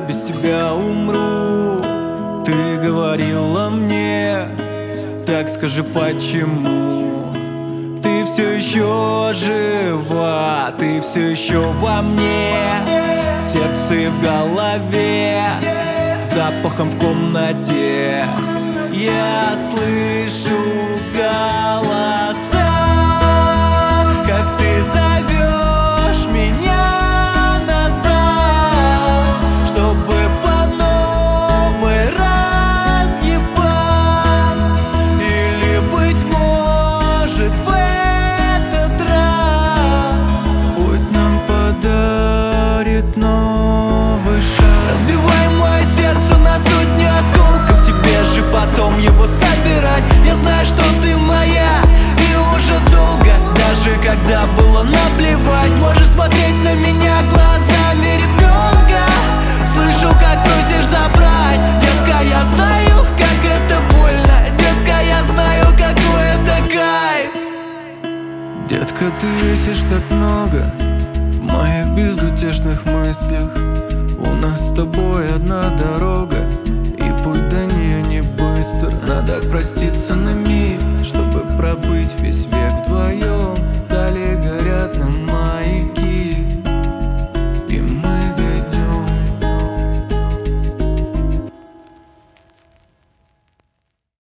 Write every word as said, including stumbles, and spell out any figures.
без тебя умру. Ты говорила мне, так скажи, почему ты все еще жива, ты все еще во мне, в сердце и в голове, запахом в комнате. Я слышу голоса, как ты зовешь меня назад, чтобы по новой разъебать. Или, быть может, в этот раз путь нам подарит новый шаг. Разбивай мое сердце на сотни осколков, тебе же потом его собирать. Я знаю, что ты моя, и уже долго, даже когда было наплевать. Можешь смотреть на меня глазами ребенка, слышу, как просишь забрать. Детка, я знаю, как это больно, детка, я знаю, какой это кайф. Детка, ты весишь так много в моих безутешных мыслях. У нас с тобой одна дорога, и путь до нее не быстр. Надо проститься на миг, чтобы пробыть весь век.